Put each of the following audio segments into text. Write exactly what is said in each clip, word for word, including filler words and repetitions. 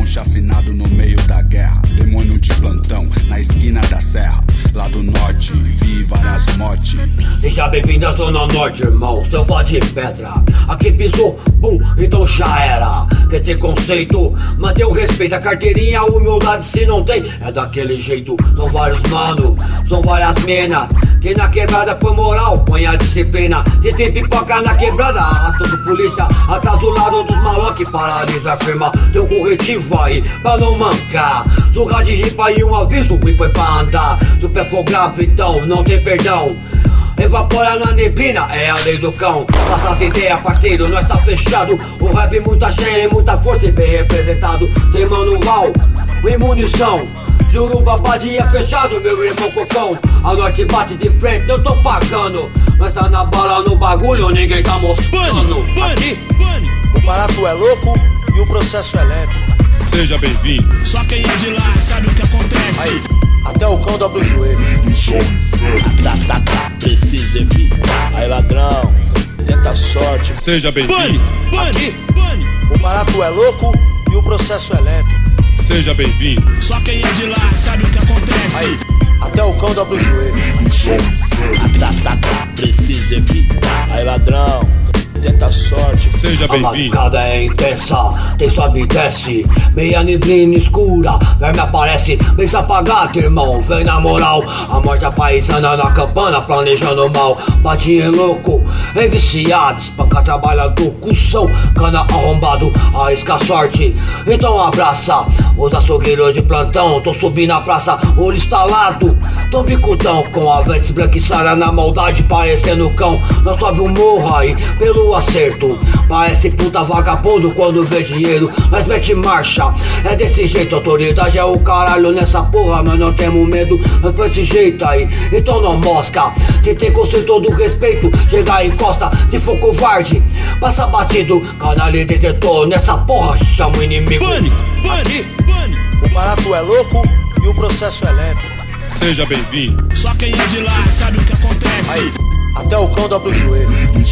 chacinado no meio da guerra. Demônio de plantão, na esquina da serra. Lá do norte, vi várias mortes. Seja bem-vindo à Zona Norte, irmão, selva de pedra. Aqui pisou, bum, então já era. Quer ter conceito, manter o respeito. A carteirinha, a humildade se não tem, é daquele jeito. São vários mano, são várias minas. Que na quebrada por moral, põe a disciplina. Se tem pipoca na quebrada, arrasta do polícia. Atrás do lado dos malucos que paralisa a firma. Teu corretivo aí, pra não mancar. Surra de ripa e um aviso, e foi pra andar. Se o pé for grave, então não tem perdão. Evapora na neblina, é a lei do cão. Passa as ideias, parceiro, nós tá fechado. O rap muita cheia, muita força e bem representado. Tem mano Val, e munição. Juruba Badia fechado, meu irmão Cocão. A norte bate de frente, eu tô pagando. Nós tá na bala no bagulho, ninguém tá mostrando. Aqui, o barato é louco e o processo é lento. Seja bem-vindo. Só quem é de lá sabe o que acontece. Aí, até o cão dobra o joelho. Tá, tá, tá, precisa evitar. Aí ladrão, tenta a sorte. Seja bem-vindo. Aqui, o barato é louco e o processo é lento. Seja bem-vindo. Só quem é de lá sabe o que acontece. Aí, até o cão dobra o joelho. Tá, tá, tá, precisa evitar. Aí ladrão, tenta a sorte. Seja bem-vindo. A madrugada é intensa, tem sobe e desce. Meia neblina escura, verme aparece. Bem se apagado, irmão, vem na moral. A morte apaisana na campana, planejando mal. Batinha louco, em viciado. Espanca trabalha do cução, cana arrombado, arrisca a sorte. Então abraça os açougueiros de plantão. Tô subindo a praça, olho instalado. Tô bicudão com a ventes branquiçada na maldade, parecendo cão. Nós sobe um morro aí, pelo acerto. Parece puta vagabundo quando vê dinheiro. Nós mete marcha, é desse jeito. Autoridade é o caralho nessa porra. Nós não temos medo, nós desse jeito aí. Então não mosca, se tem conceito do respeito. Chega e encosta, se for covarde passa batido, canal detetor. Nessa porra chama o inimigo. Aqui, o barato é louco e o processo é lento. Seja bem-vindo. Só quem é de lá sabe o que acontece. Aí, até o cão dobra o joelho.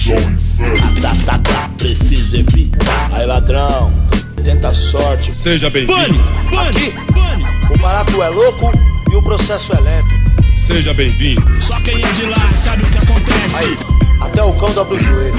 Tá, tá, tá, precisa evitar. Aí ladrão, tenta a sorte. Seja bem-vindo. Aqui, o barato é louco e o processo é lento. Seja bem-vindo. Só quem é de lá sabe o que acontece. Aí, até o cão dobra o joelho.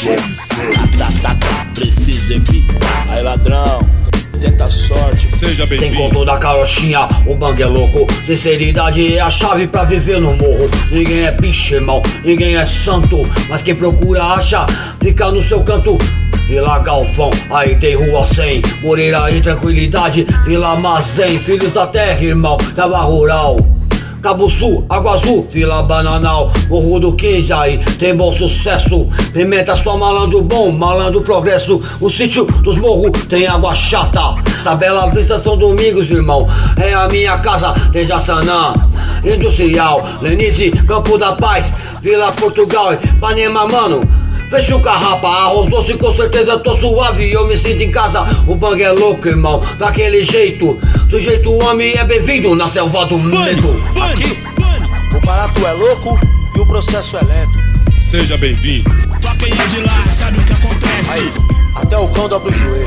Tá, tá, tá, precisa evitar. Aí ladrão, tenta a sorte. Seja Sem bem-vindo. conto da carochinha, o bang é louco. Sinceridade é a chave pra viver no morro. Ninguém é bicho, irmão, ninguém é santo. Mas quem procura acha, fica no seu canto. Vila Galvão, aí tem Rua cem. Moreira e Tranquilidade, Vila Mazem. Filhos da terra, irmão, Terra Rural. Cabo Sul, Água Azul, Vila Bananal, Morro do quinze, aí tem bom sucesso. Pimenta só malandro bom, malandro progresso. O sítio dos morros tem água chata. Tabela Vista São Domingos, irmão, é a minha casa, tem Jaçanã. Industrial, Lenize, Campo da Paz, Vila Portugal, Ipanema, mano. Fecha o carrapa, arroz doce, com certeza tô suave e eu me sinto em casa. O bang é louco, irmão, daquele jeito. Sujeito homem é bem-vindo na selva do medo. Aqui, o barato é louco e o processo é lento. Seja bem-vindo. Só quem é de lá sabe o que acontece. Aí, até o cão dobra o joelho.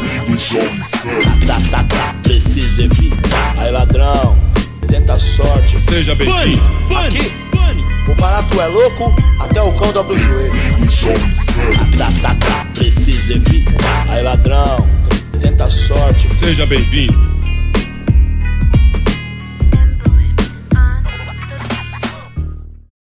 Tá, tá, tá, precisa evitar. Aí ladrão, tenta a sorte. Seja bem-vindo. Aqui, o barato é louco, até o cão dobra o joelho. Tá, tá, tá, precisa evitar. Aí ladrão, tenta a sorte. Seja bem-vindo.